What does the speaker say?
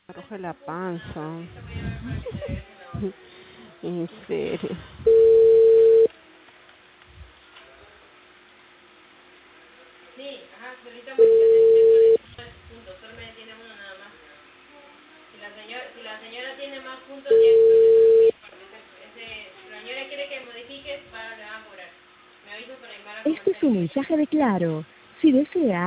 Me arroja la panza. En serio. Sí, ajá, solita modificación puntos, solamente tiene uno nada más. Si la señora tiene más puntos, ya la señora quiere que modifiques, le van a cobrar. Me aviso para llamar a Este es comercial. un mensaje de Claro. Si desea